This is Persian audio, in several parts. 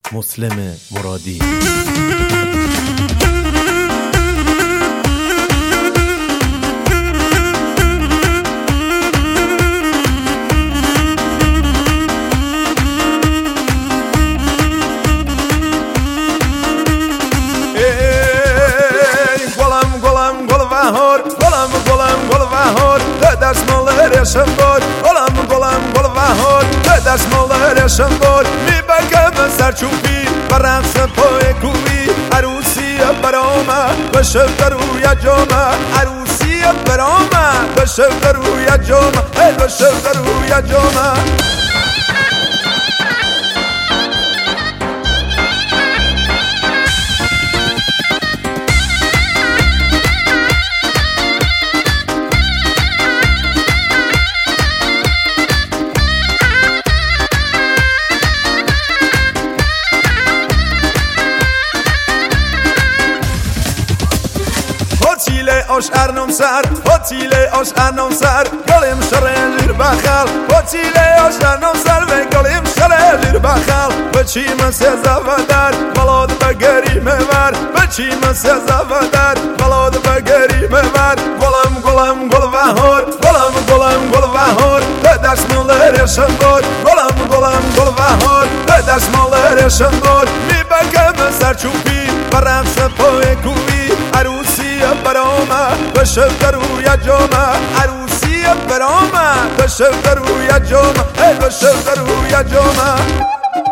مسلم مرادی. شنبار گلم گل بهار به دستمال شنبار میبگم سرچوبی و رقص پای کوبی عروسی برامه بشه در روی جامه عروسی برامه بشه در روی جامه بشه در روی جامه آشارنم سر هتیله آشارنم سر گلیم شریر بخال هتیله آشارنم سر و گلیم شریر بخال بچیم سزاودار بلاد بگری مور بچیم سزاودار بلاد بگری مور گلم گل بهار گلم گل بهار به دستمال شنبار گلم گل بهار به دستمال شنبار میبگم سرچوبی و رقص پای کوبی عروسی برامه بشه در روی جامه عروسی برامه بشه در روی جامه بشه در روی جامه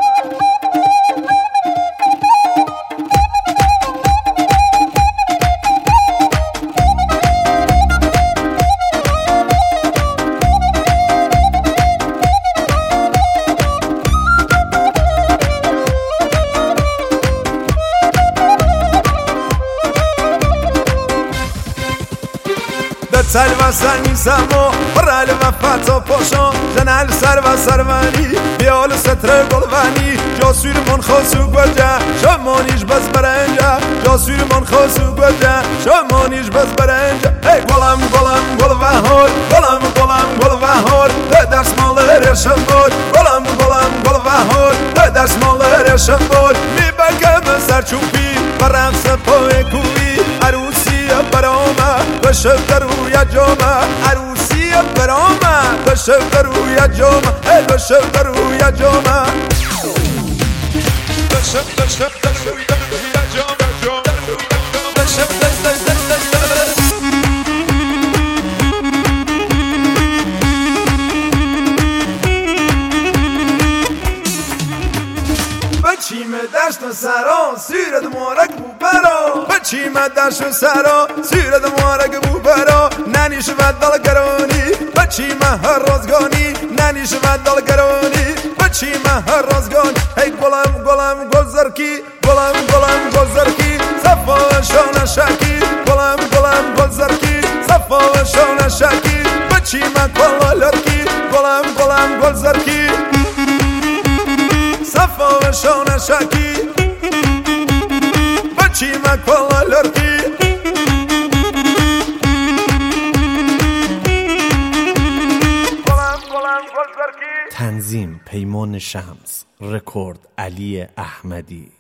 سر و سرمی سما برال و فتا پاشان جنال سر و سروانی بیال ستر گلوانی جاسور من خاصو گوجه شمانیش بس برنجه جاسور من خاصو گوجه شمانیش بس برنجه ای گلم گل بهار گل بهار به دستمال شنبار گلم گل بهار به دستمال شنبار میبگم سرچوبی و رقص پای کوبی عروسی برامه بشه در روی جامه عروسی برامه بشه در روی جامه بشه در روی جامه بشه در روی جامه بشه بچیم دشت سرا سیرد مارک بو برا بچیم دشت سرا سیرد مارک بو برا ننیش و دلگرانی بچیم هر رازگانی ننیش و دلگرانی بچیم هر رازگانی ای گلم گل زرکی گلم گل زرکی صفا و شانه شکی گلم گل زرکی صفا و شانه شکی بچیم کلا لرکی گلم گل زرکی صفا و شانه شکی بچیم کلا لرکی تنظیم پیمان شمس، رکورد علی احمدی.